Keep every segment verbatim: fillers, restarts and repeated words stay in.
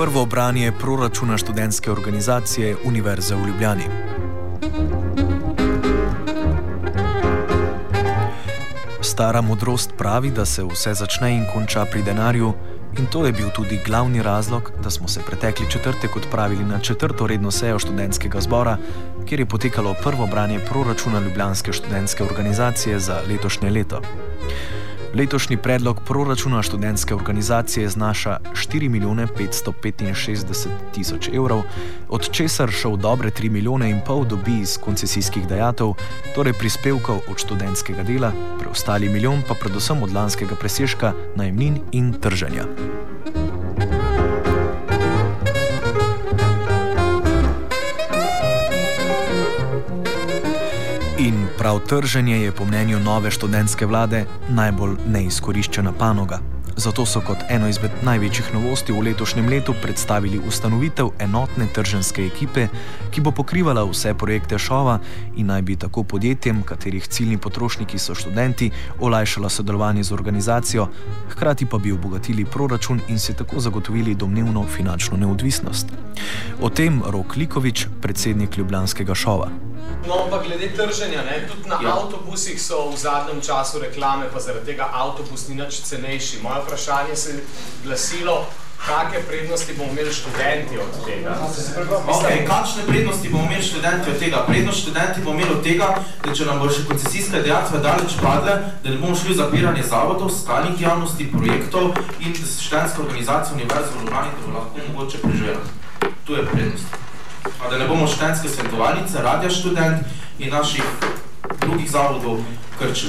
prvo branje proračuna študentske organizacije Univerze v Ljubljani. Stara modrost pravi, da se vse začne in konča pri denarju, in to je bil tudi glavni razlog, da smo se pretekli četrtek odpravili na četrto redno sejo študentskega zbora, kjer je potekalo prvo branje proračuna Ljubljanske študentske organizacije za letošnje leto. Letošnji predlog proračuna študentske organizacije znaša štiri milijone petsto petinšestdeset tisoč evrov, od česar šel dobre tri milijone in pol dobi iz koncesijskih dajatev, torej prispevkov od študentskega dela, preostali milijon pa predvsem od lanskega presežka, najemnin in trženja. In prav trženje je po mnenju nove študentske vlade najbolj neizkoriščena panoga. Zato so kot eno izmed največjih novosti v letošnjem letu predstavili ustanovitev enotne trženske ekipe, ki bo pokrivala vse projekte šova in naj bi tako podjetjem, katerih ciljni potrošniki so študenti, olajšala sodelovanje z organizacijo, hkrati pa bi obogatili proračun in si tako zagotovili domnevno finančno neodvisnost. O tem Rok Likovič, predsednik ljubljanskega šova. No, pa glede trženja, ne, tudi na ja. avtobusih so v zadnjem času reklame, pa zaradi tega avtobus ni nič cenejši. Moje vprašanje se je glasilo, kakšne prednosti bomo imeli študenti od tega? Okay, kakšne prednosti bomo imeli študenti od tega? Prednost študenti bomo imeli od tega, da če nam bo še koncesijska dejatve daleč padle, da ne bomo šli v zapiranje zavodov, stalnih javnosti, projektov in da se študentska organizacija Univerze v Ljubljani, da bo lahko mogoče preživela. To je prednost. A da ne bomo študentske svetovalnice, Radia Študent in naših drugih zavodov krčili.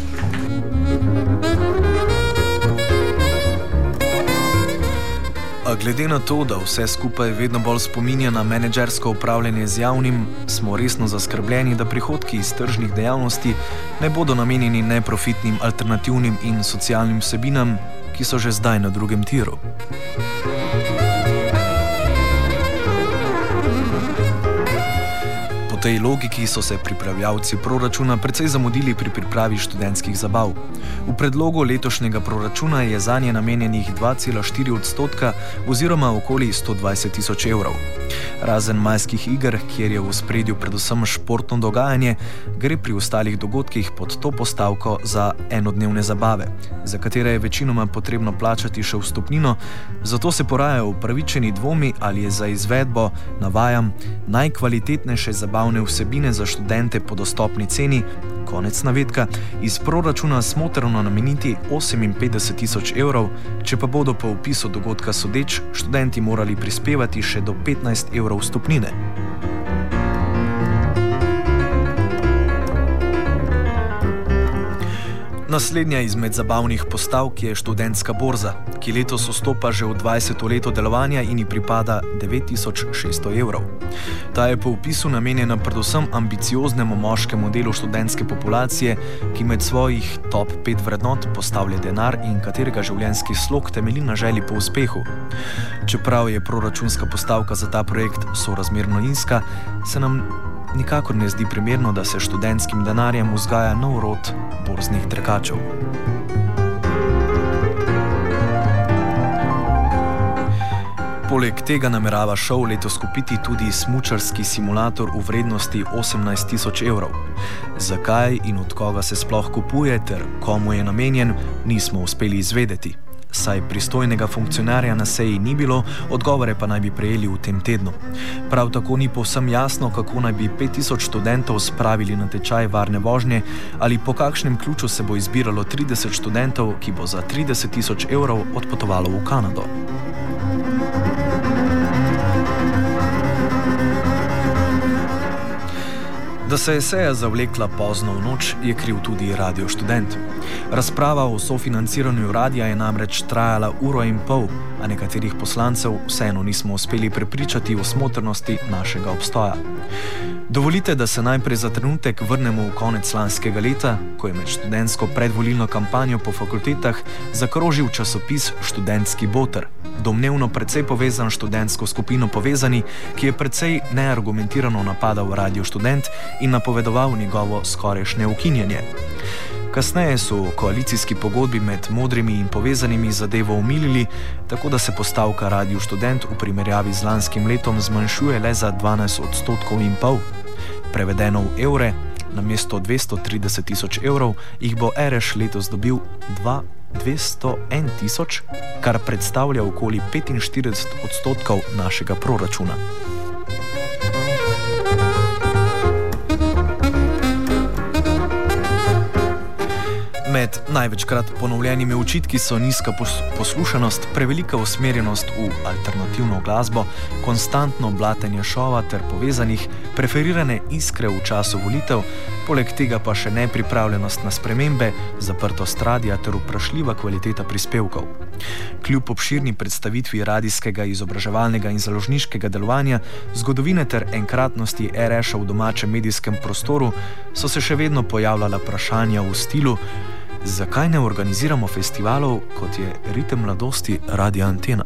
A glede na to, da vse skupaj vedno bolj spominja na menedžersko upravljanje z javnim, smo resno zaskrbljeni, da prihodki iz tržnih dejavnosti ne bodo namenjeni neprofitnim, alternativnim in socialnim vsebinam, ki so že zdaj na drugem tiru. Po tej logiki so se pripravljavci proračuna precej zamudili pri pripravi študentskih zabav. V predlogu letošnjega proračuna je zanje namenjenih dva cela štiri odstotka oziroma okoli sto dvajset tisoč evrov. Razen majskih iger, kjer je v ospredju predvsem športno dogajanje, gre pri ostalih dogodkih pod to postavko za enodnevne zabave, za katere je večinoma potrebno plačati še vstopnino, zato se porajajo upravičeni dvomi, ali je za izvedbo, navajam, najkvalitetnejše zabavne vsebine za študente po dostopni ceni, konec navedka, iz proračuna smotrno nameniti oseminpetdeset tisoč evrov, če pa bodo po opisu dogodka sodeč študenti morali prispevati še do petnajst evrov vstopnine. Naslednja izmed zabavnih postavk je študentska borza, ki letos vstopa že v dvajseto leto delovanja in ji pripada devet tisoč šeststo evrov. Ta je po opisu namenjena predvsem ambicioznemu moškemu delu študentske populacije, ki med svojih top pet vrednot postavlja denar in katerega življenjski slog temelji na želji po uspehu. Čeprav je proračunska postavka za ta projekt sorazmerno nizka, se nam nikakor ne zdi primerno, da se študentskim denarjem vzgaja nov rod borznih trkačev. Poleg tega namerava šov letos kupiti tudi smučarski simulator v vrednosti osemnajst tisoč evrov. Zakaj in od koga se sploh kupuje ter komu je namenjen, nismo uspeli izvedeti. Saj pristojnega funkcionarja na seji ni bilo, odgovore pa naj bi prejeli v tem tednu. Prav tako ni povsem jasno, kako naj bi pet tisoč študentov spravili na tečaj varne vožnje ali po kakšnem ključu se bo izbiralo trideset študentov, ki bo za trideset tisoč evrov odpotovalo v Kanado. Da se je seja zavlekla pozno v noč, je kriv tudi Radio Študent. Razprava o sofinanciranju radia je namreč trajala uro in pol, a nekaterih poslancev vseeno nismo uspeli prepričati o smotrnosti našega obstoja. Dovolite, da se najprej za trenutek vrnemo v konec lanskega leta, ko je med študentsko predvolilno kampanjo po fakultetah zakrožil časopis Študentski boter, domnevno precej povezan študentsko skupino Povezani, ki je precej neargumentirano napadal Radio Študent in napovedoval njegovo skorajšnje ukinjanje. Kasneje so v koalicijski pogodbi med Modrimi in Povezanimi zadevo omilili, tako da se postavka Radio Študent v primerjavi z lanskim letom zmanjšuje le za dvanajst odstotkov in pol. Prevedeno v evre, namesto dvesto trideset tisoč evrov, jih bo Ereš letos dobil dvesto en tisoč, kar predstavlja okoli petinštirideset odstotkov našega proračuna. Med največkrat ponovljenimi očitki so nizka poslušanost, prevelika usmerjenost v alternativno glasbo, konstantno blatenje šova ter Povezanih, preferirane iskre v času volitev, poleg tega pa še nepripravljenost na spremembe, zaprtost radia ter vprašljiva kvaliteta prispevkov. Kljub obširni predstavitvi radijskega, izobraževalnega in založniškega delovanja, zgodovine ter enkratnosti Ereša v domačem medijskem prostoru so se še vedno pojavljala vprašanja v stilu: zakaj ne organiziramo festivalov, kot je Ritem mladosti Radia Antena?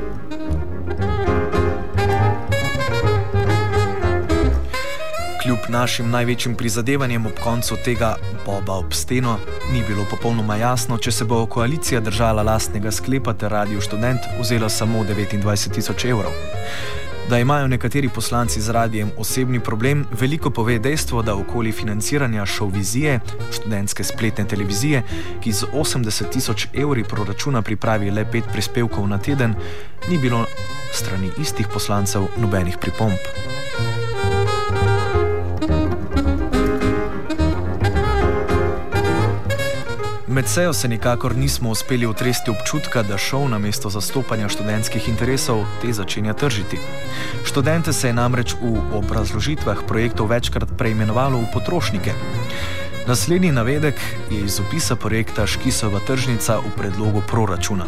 Kljub našim največjim prizadevanjem ob koncu tega boba ob steno, ni bilo popolnoma jasno, če se bo koalicija držala lastnega sklepa ter Radio Študent vzela samo devetindvajset tisoč evrov. Da imajo nekateri poslanci z radijem osebni problem, veliko pove dejstvo, da okoli financiranja Šovvizije, študentske spletne televizije, ki z osemdeset tisoč evri proračuna pripravi le pet prispevkov na teden, ni bilo strani istih poslancev nobenih pripomb. Med sejo se nikakor nismo uspeli otresti občutka, da šov namesto zastopanja študentskih interesov te začenja tržiti. Študente se je namreč v obrazložitvah projektov večkrat preimenovalo v potrošnike. Naslednji navedek je iz opisa projekta Škisova tržnica v predlogu proračuna.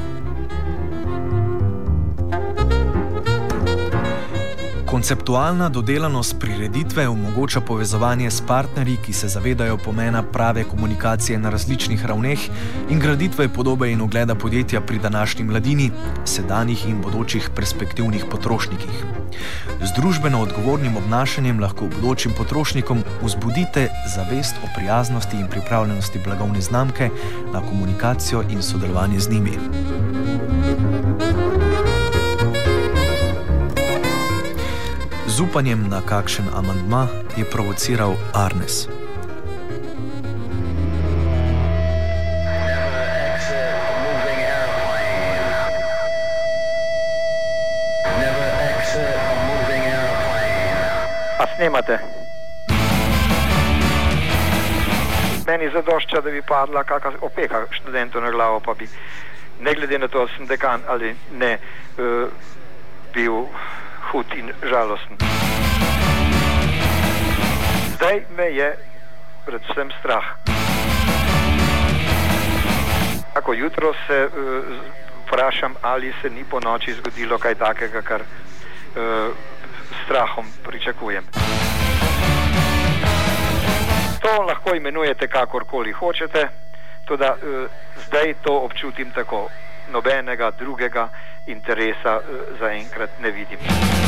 Konceptualna dodelanost prireditve omogoča povezovanje s partnerji, ki se zavedajo pomena prave komunikacije na različnih ravneh in graditve podobe in ugleda podjetja pri današnji mladini, sedanjih in bodočih perspektivnih potrošnikih. Z družbeno odgovornim obnašanjem lahko bodočim potrošnikom vzbudite zavest o prijaznosti in pripravljenosti blagovne znamke na komunikacijo in sodelovanje z njimi. Z upanjem na kakšen amandma je provociral Arnes. A snemate? Meni zadošča, da bi padla kakšna opeka študentov na glavo, pa bi, ne glede na to, da sem dekan ali ne, uh, bil hud in žalosten. Zdaj me je predvsem strah. Ako jutro se uh, vprašam, ali se ni po noči zgodilo kaj takega, kar uh, strahom pričakujem. To lahko imenujete kakorkoli hočete, toda uh, zdaj to občutim tako. Nobenega drugega interesa uh, zaenkrat ne vidim.